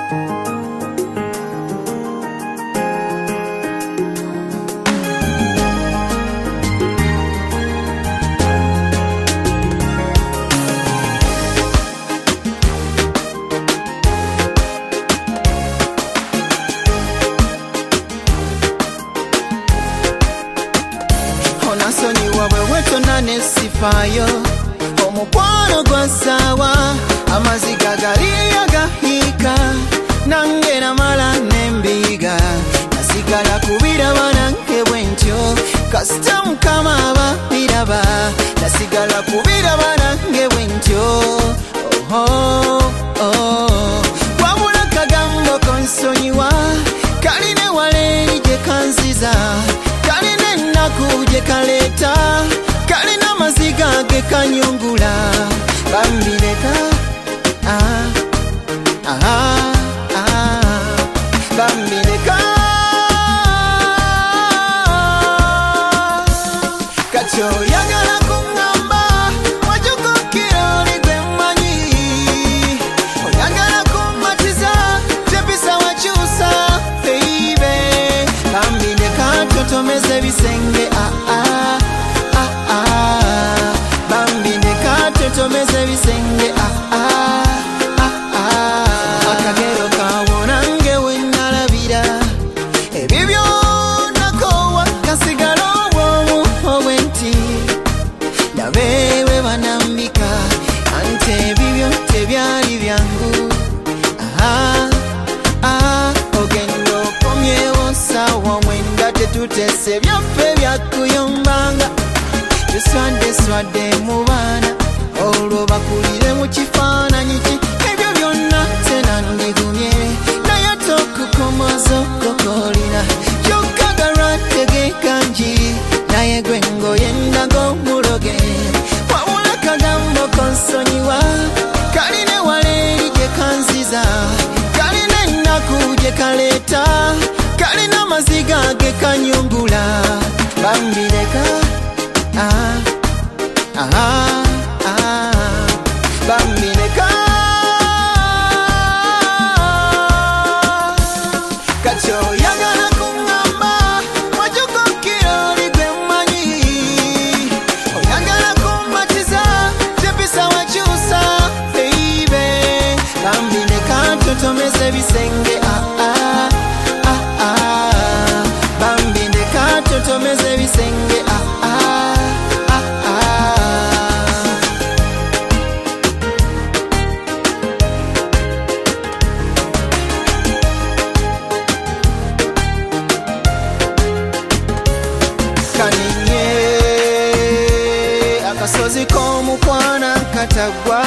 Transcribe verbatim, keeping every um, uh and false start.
Sonyiwa bwe wetona nesifayo omukwano gwa sawa amaziga gali agahika nange namala nembiga nasigala kubiraba nange bwentyo kasita mukama ababiraba nasigala kubiraba nange bwentyo oh, oh. Wabula kagambo konsonyiwa kaline waleeri gye kanziza kaline ennaku gye kaleta kalina maziga ge kanyungula bambireka ah, ah, ah, bambireka kati oyagala kuŋŋamba wajukukira oli gwe mmanyi oyagala kummatiza tepisa wakyusa baby bambireka totomeze bisenge ah, ah, ah, ah. Bambireka totomeze bisenge ah, ah, ah, ah. Akagero kawona nge wenalabira ebibyo nakowa kasigala obwomu obwenti nabewe banambika ante ebibyo tebyali byangu ah, ah. Ogenda okomyewo sawa mwenda tetutese byaffe byakuyombanga tuswadde swadde mu baana olwo bakulire mu kifaananyi ki ebyo byonna tenandigumye naye tokukomoza okokolina kyokka galwategeka nji naye gwe ngoyendago muloge wabula kagambo konsonyiwa kaline waleeri gye kanziza kaline ennaku gye kaleeta kalina maziga ge kanyungula bambireka ah, ah, ah, bambireka kati oyagala kuŋŋamba wajukukira oli gwe mmanyi oyagala kummatiza tepisa wakyusa baby bambireka totomeze bisenge ah, ah, ah, ah. Bambireka totomeze bisenge ah, ah, ah, ah. Kaninye akasozi k'omukwana katagwa